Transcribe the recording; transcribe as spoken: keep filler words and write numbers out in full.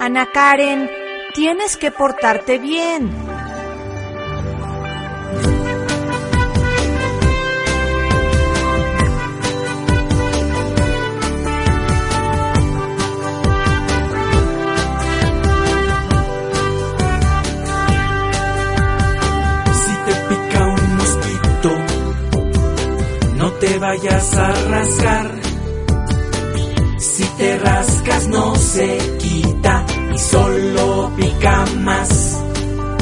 Ana Karen, tienes que portarte bien. Si te pica un mosquito, no te vayas a rascar. Si te rascas no se quita y solo pica más.